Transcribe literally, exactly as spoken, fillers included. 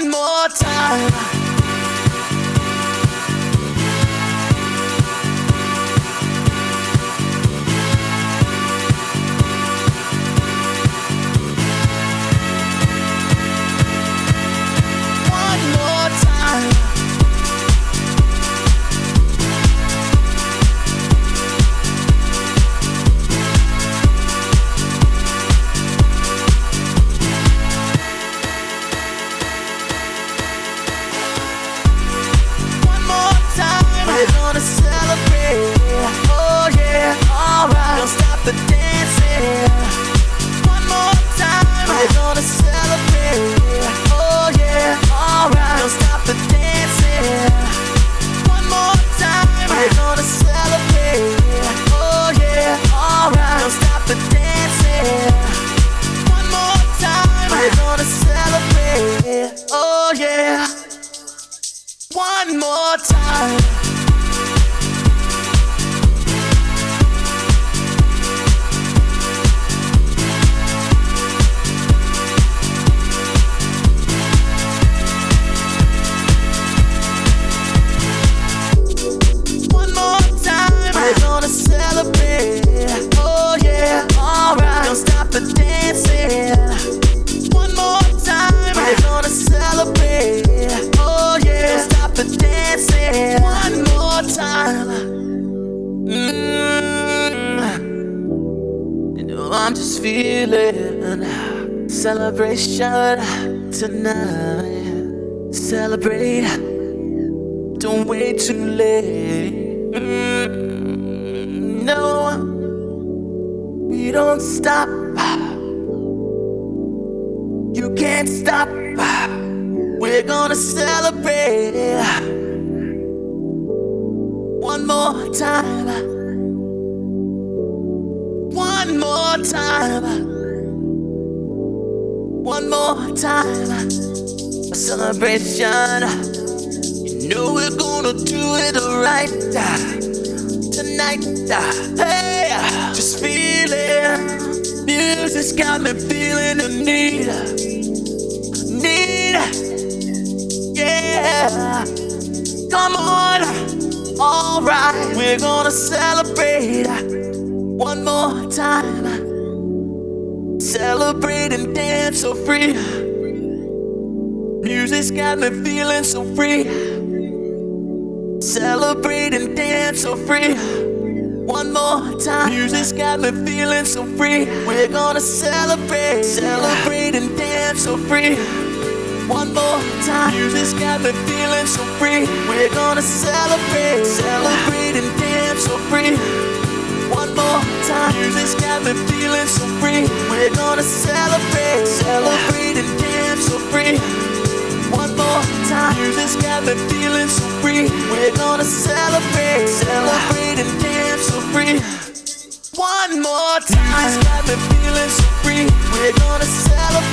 One more time. One more time. We're gonna celebrate, oh yeah, alright. Don't stop the dancing. One more time. We're gonna celebrate, oh yeah, alright. Don't stop the dancing. One more time. We're gonna celebrate, oh yeah, alright. Don't stop the dancing. One more time. We're gonna celebrate, oh yeah. One more time. One more time. We're gonna celebrate. Oh yeah, alright. Don't stop the dancing. One more time. We're gonna celebrate. Oh yeah, don't stop the dancing. One more time. Mm. You know I'm just feeling celebration tonight. Celebrate. Don't wait too late. Mm, no, we don't stop. You can't stop. We're gonna celebrate. One more time. One more time. One more time. A celebration. You know we're gonna do it right tonight. Hey, just feeling. Music's got me feeling the need. Need. Yeah. Come on. Alright. We're gonna celebrate one more time. Celebrate and dance so free. Music's got me feeling so free. Celebrate and dance so free. One more time. Music's got me feeling so free. We're gonna celebrate. Celebrate and dance so free. One more time. Music's got me feeling so free. We're gonna celebrate. Celebrate and dance so free. One more time. Music's got me feeling so free. We're gonna celebrate. Celebrate and dance so free. One more time. Music's got me feeling so free. We're gonna celebrate. Celebrate and dance so free. One more time. Music's got me feeling so free. We're gonna celebrate.